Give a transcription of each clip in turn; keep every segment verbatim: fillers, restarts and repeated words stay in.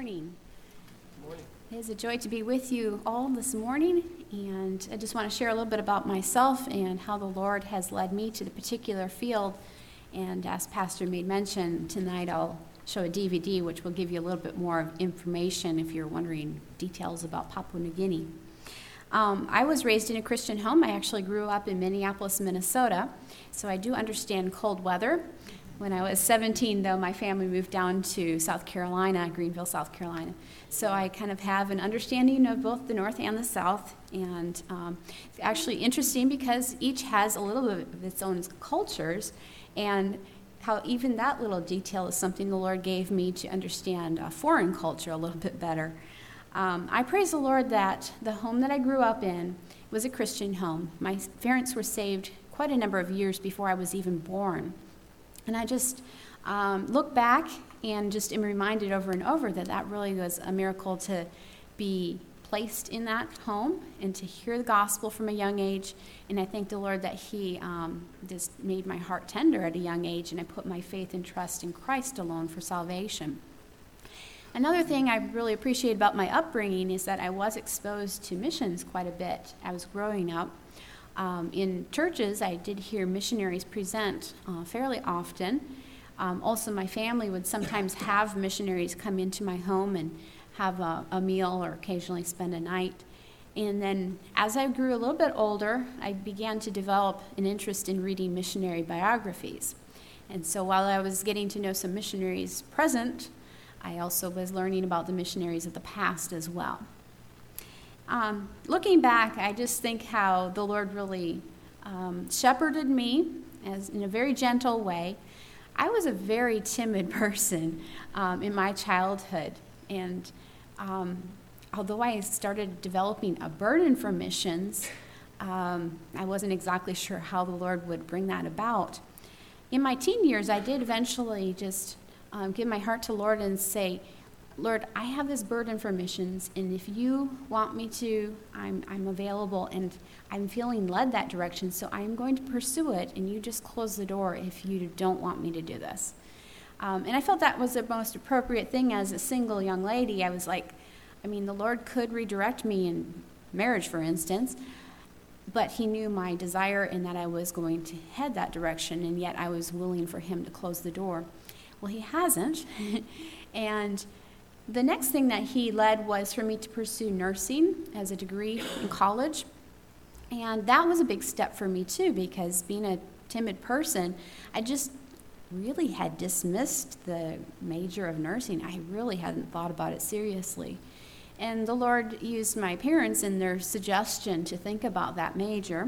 morning. Good morning. It is a joy to be with you all this morning, and I just want to share a little bit about myself and how the Lord has led me to the particular field. And as Pastor made mention, tonight I'll show a D V D which will give you a little bit more information if you're wondering details about Papua New Guinea. Um, I was raised in a Christian home. I actually grew up in Minneapolis, Minnesota, so I do understand cold weather. When I was seventeen, though, my family moved down to South Carolina, Greenville, South Carolina. So I kind of have an understanding of both the North and the South. And um, it's actually interesting because each has a little bit of its own cultures, and how even that little detail is something the Lord gave me to understand a foreign culture a little bit better. Um, I praise the Lord that the home that I grew up in was a Christian home. My parents were saved quite a number of years before I was even born. And I just um, look back and just am reminded over and over that that really was a miracle to be placed in that home and to hear the gospel from a young age. And I thank the Lord that he um, just made my heart tender at a young age, and I put my faith and trust in Christ alone for salvation. Another thing I really appreciate about my upbringing is that I was exposed to missions quite a bit. I was growing up. Um, in churches, I did hear missionaries present uh, fairly often. Um, also, my family would sometimes have missionaries come into my home and have a, a meal or occasionally spend a night. And then as I grew a little bit older, I began to develop an interest in reading missionary biographies. And so while I was getting to know some missionaries present, I also was learning about the missionaries of the past as well. Um, looking back, I just think how the Lord really um, shepherded me as in a very gentle way. I was a very timid person um, in my childhood, and um, although I started developing a burden for missions, um, I wasn't exactly sure how the Lord would bring that about. In my teen years, I did eventually just um, give my heart to the Lord and say, Lord, I have this burden for missions, and if you want me to, I'm I'm available, and I'm feeling led that direction, so I'm going to pursue it, and you just close the door if you don't want me to do this. Um, and I felt that was the most appropriate thing as a single young lady. I was like, I mean, the Lord could redirect me in marriage, for instance, but he knew my desire and that I was going to head that direction, and yet I was willing for him to close the door. Well, he hasn't, and the next thing that he led was for me to pursue nursing as a degree in college. And that was a big step for me too, because being a timid person, I just really had dismissed the major of nursing. I really hadn't thought about it seriously. And the Lord used my parents in their suggestion to think about that major.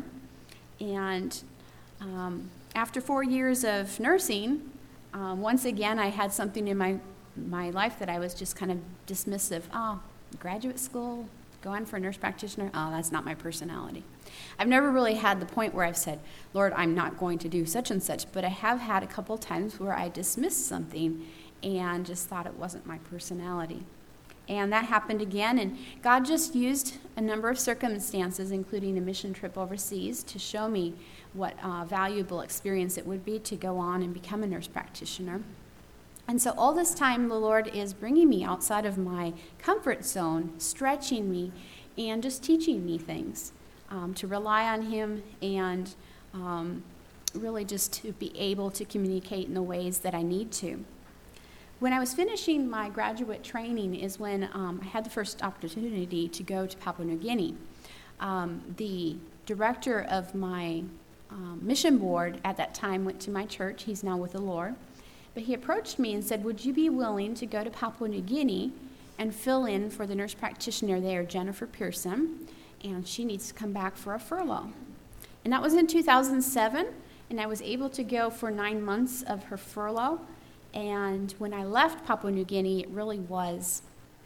And um, after four years of nursing, um, once again I had something in my my life that I was just kind of dismissive. Oh, graduate school, going for a nurse practitioner, oh, that's not my personality. I've never really had the point where I've said, Lord, I'm not going to do such and such, but I have had a couple times where I dismissed something and just thought it wasn't my personality. And that happened again, and God just used a number of circumstances, including a mission trip overseas, to show me what uh, valuable experience it would be to go on and become a nurse practitioner. And so all this time, the Lord is bringing me outside of my comfort zone, stretching me, and just teaching me things, um, to rely on him and um, really just to be able to communicate in the ways that I need to. When I was finishing my graduate training is when um, I had the first opportunity to go to Papua New Guinea. Um, the director of my um, mission board at that time went to my church. He's now with the Lord. But he approached me and said, would you be willing to go to Papua New Guinea and fill in for the nurse practitioner there, Jennifer Pearson, and she needs to come back for a furlough. And that was in two thousand seven, and I was able to go for nine months of her furlough. And when I left Papua New Guinea, it really was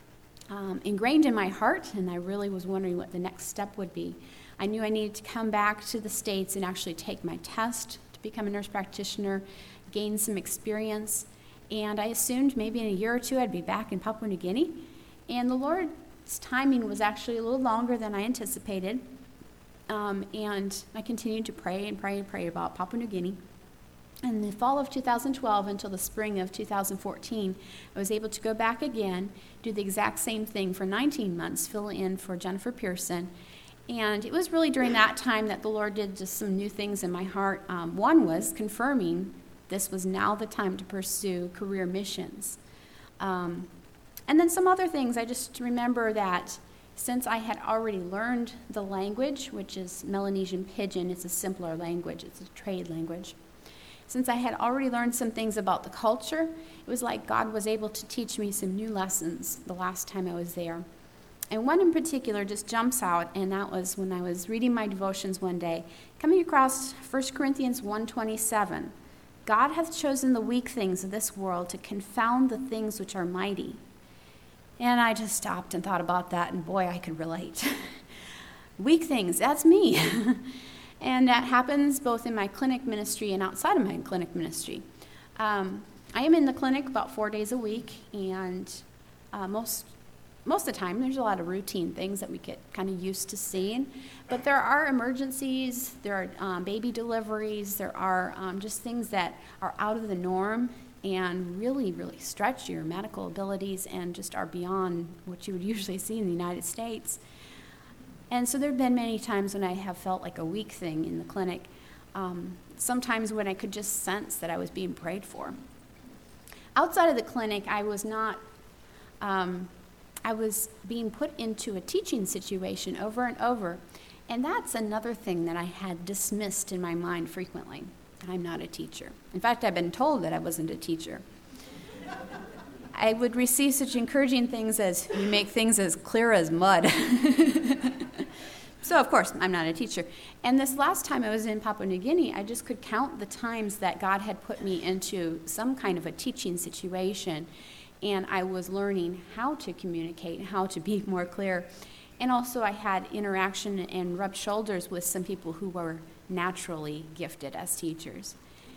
um, ingrained in my heart, and I really was wondering what the next step would be. I knew I needed to come back to the States and actually take my test to become a nurse practitioner, gain some experience, and I assumed maybe in a year or two I'd be back in Papua New Guinea. And the Lord's timing was actually a little longer than I anticipated, um, and I continued to pray and pray and pray about Papua New Guinea. in the fall of two thousand twelve until the spring of two thousand fourteen, I was able to go back again, do the exact same thing for nineteen months, fill in for Jennifer Pearson. And it was really during that time that the Lord did just some new things in my heart. Um, one was confirming this was now the time to pursue career missions. Um, and then some other things. I just remember that since I had already learned the language, which is Melanesian Pidgin, it's a simpler language, it's a trade language. Since I had already learned some things about the culture, it was like God was able to teach me some new lessons the last time I was there. And one in particular just jumps out, and that was when I was reading my devotions one day, coming across First Corinthians one twenty-seven. God hath chosen the weak things of this world to confound the things which are mighty. And I just stopped and thought about that, and boy, I could relate. Weak things, that's me. And that happens both in my clinic ministry and outside of my clinic ministry. Um, I am in the clinic about four days a week, and uh, most most of the time there's a lot of routine things that we get kind of used to seeing. But there are emergencies, there are um, baby deliveries, there are um, just things that are out of the norm and really, really stretch your medical abilities and just are beyond what you would usually see in the United States. And so there have been many times when I have felt like a weak thing in the clinic, um, sometimes when I could just sense that I was being prayed for. Outside of the clinic, I was not, um, I was being put into a teaching situation over and over, and that's another thing that I had dismissed in my mind frequently. I'm not a teacher. In fact, I've been told that I wasn't a teacher. I would receive such encouraging things as, you make things as clear as mud. So, of course, I'm not a teacher. And this last time I was in Papua New Guinea, I just could count the times that God had put me into some kind of a teaching situation, and I was learning how to communicate, how to be more clear. And also I had interaction and rubbed shoulders with some people who were naturally gifted as teachers.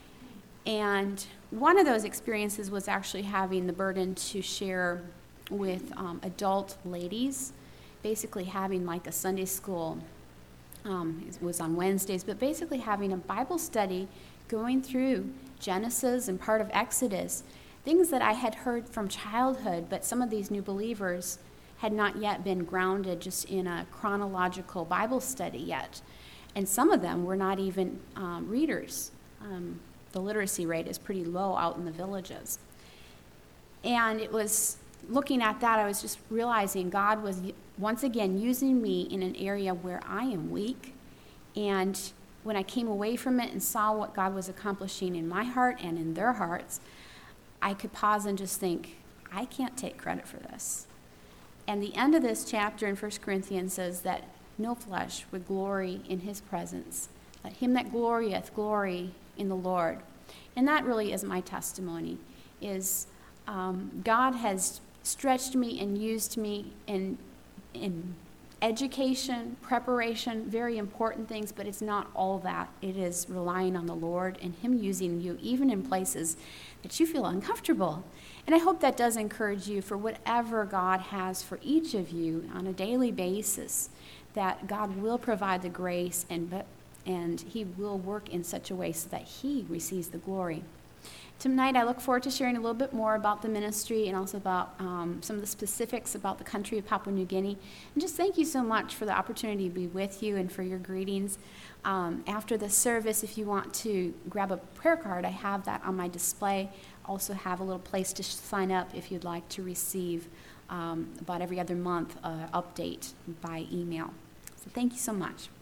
And one of those experiences was actually having the burden to share with um, adult ladies, basically having like a Sunday school, um, it was on Wednesdays, but basically having a Bible study going through Genesis and part of Exodus, things that I had heard from childhood, but some of these new believers had not yet been grounded just in a chronological Bible study yet. And some of them were not even um, readers. Um, the literacy rate is pretty low out in the villages. And it was looking at that, I was just realizing God was once again using me in an area where I am weak. And when I came away from it and saw what God was accomplishing in my heart and in their hearts, I could pause and just think, I can't take credit for this. And the end of this chapter in First Corinthians says that no flesh would glory in his presence. Let him that glorieth glory in the Lord. And that really is my testimony, is um, God has stretched me and used me in, in education, preparation, very important things, but it's not all that. It is relying on the Lord and him using you even in places that you feel uncomfortable. And I hope that does encourage you for whatever God has for each of you on a daily basis, that God will provide the grace and and he will work in such a way so that he receives the glory. Tonight, I look forward to sharing a little bit more about the ministry and also about um, some of the specifics about the country of Papua New Guinea. And just thank you so much for the opportunity to be with you and for your greetings. Um, after the service, if you want to grab a prayer card, I have that on my display. Also have a little place to sign up if you'd like to receive um, about every other month uh, update by email. So thank you so much.